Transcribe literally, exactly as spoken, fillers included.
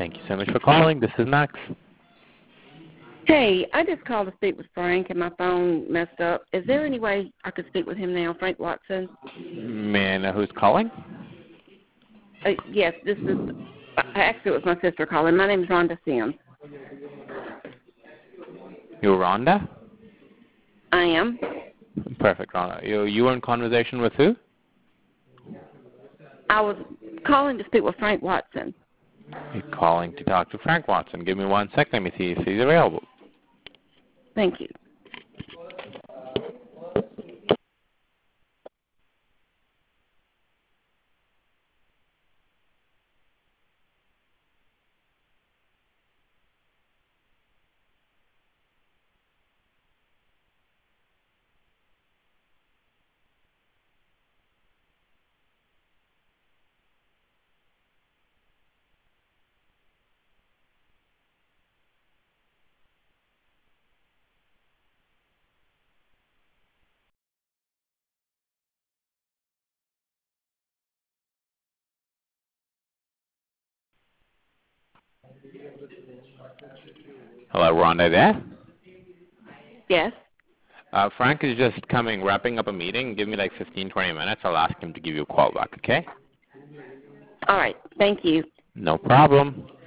Thank you so much for calling. This is Max. Hey, I just called to speak with Frank and my phone messed up. Is there any way I could speak with him now, Frank Watson? May I know who's calling? Uh, yes, this is, actually it was my sister calling. My name is Rhonda Sims. You're Rhonda? I am. Perfect, Rhonda. You, you were in conversation with who? I was calling to speak with Frank Watson. You're calling to talk to Frank Watson. Give me one sec. Let me see if he's available. Thank you. Hello, Rhonda there? Yes. Uh, Frank is just coming, wrapping up a meeting. Give me like fifteen, twenty minutes. I'll ask him to give you a call back, okay? All right. Thank you. No problem.